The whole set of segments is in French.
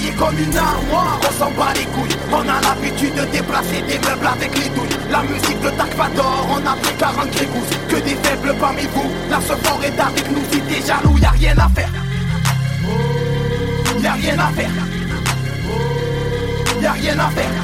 taillée comme une armoire. On s'en bat les couilles, on a l'habitude de déplacer des meubles avec les douilles. La musique de Takvador, on a pris 40 grégouses. Que des faibles parmi vous, la ce fort est avec nous. Si t'es jaloux, y'a rien à faire. Y'a rien à faire. Y'a rien à faire.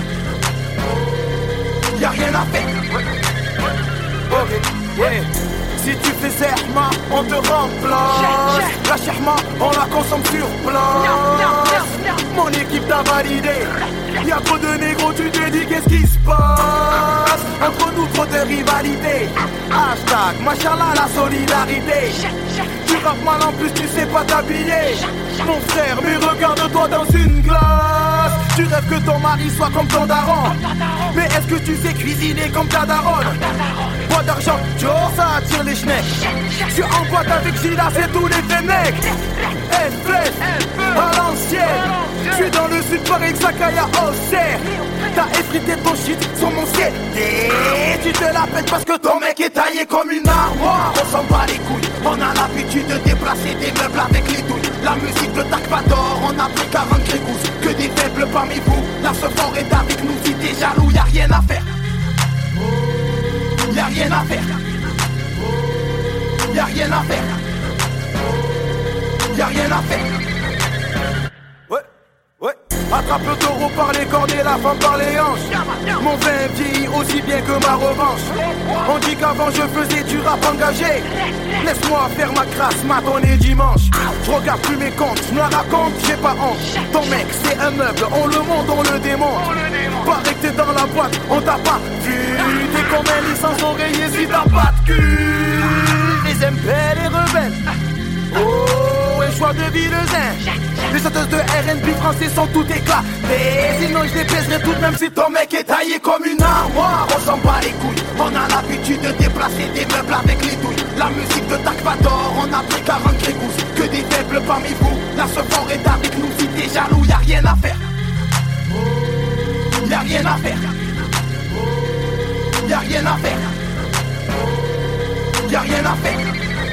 Y'a rien à faire. Ok, yeah. Si tu fais Zerma, on te remplace. La Sherma, on la consomme sur place. Mon équipe t'a validé. Y'a trop de négros, tu te dis qu'est-ce qui se passe. Entre nous trop de rivalité. Hashtag, machallah la solidarité. Tu rappes mal en plus, tu sais pas t'habiller. Mon frère, mais regarde-toi dans une glace. Tu rêves que ton mari soit comme ton daron. Mais est-ce que tu sais cuisiner comme ta daronne? Pas d'argent, Joe, ça attire les schnecks. Je suis en boîte avec Gila, c'est tous les Fennecs. F-Flèche, à l'ancienne. Je suis dans le sud, Paris, Zakaya, Auxerre. T'as effrité ton shit sur mon ciel. Tu te la pètes parce que ton mec est taillé comme une armoire. On s'en bat les couilles, on a l'habitude de déplacer des meubles avec les douilles. La musique de Takvador, on a pris 40 grégouses. Que des faibles parmi vous, la ce fort est avec nous. Si t'es jaloux, y'a rien à faire. Y'a rien à faire. Y'a rien à faire. Y'a rien à faire. Ouais, ouais. Attrape le taureau par les cornes et la femme par les hanches. Mon vin vieillit aussi bien que ma revanche. On dit qu'avant je faisais du rap engagé. Laisse-moi faire ma crasse, matin et dimanche. Je regarde plus mes comptes, je me la raconte, j'ai pas honte. Ton mec c'est un meuble, on le monte, on le démonte. Pareil que t'es dans la boîte, on t'a pas vu. T'es comme un licence oreiller si t'as pas de cul. Les MP, les rebelles. Oh, et choix de vie de zen. Les chanteuses de R&B français sont tout éclatées. Sinon je les baiserais tout de même si ton mec est taillé comme une armoire. On s'en bat les couilles, on a l'habitude de déplacer des meubles avec les douilles. La musique de Takvador, on a pris 40 grégouses. Que des faibles parmi vous, la ce fort est avec nous. Si t'es jaloux, y'a rien à faire. Y'a rien à faire. Y'a rien à faire. Y'a rien à faire.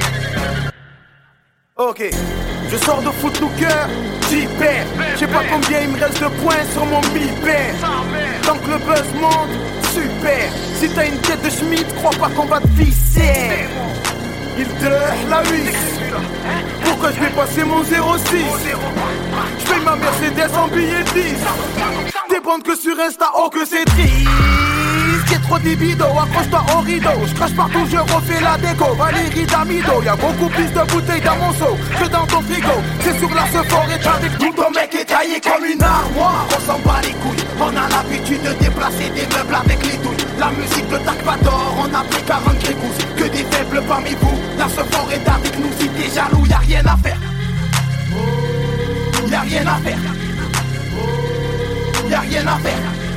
Ok, je sors de Footlooker, j'y perds. J'sais pas combien il me reste de points sur mon mi-pair. Tant que le buzz monte, super. Si t'as une tête de Schmitt, crois pas qu'on va te visser. Il te la 8. Pourquoi je vais passer mon 06? J'paye ma Mercedes en billet 10. Des bandes que sur Insta, oh que c'est triste. Y'a trop d'ébido, accroche-toi au rideau. Je crache partout, je refais la déco. Valérie Damido, y'a beaucoup plus de bouteilles dans mon seau que dans ton frigo. C'est sur la forêt avec nous. Ton mec est taillé comme une armoire. On s'en bat les couilles, on a l'habitude de déplacer des meubles avec les douilles. La musique de Takvador, on a pris 40 grégouses. Que des faibles parmi vous, la ce fort est avec nous. Si t'es jaloux, y'a rien à faire. Y'a rien à faire. Y'a rien à faire.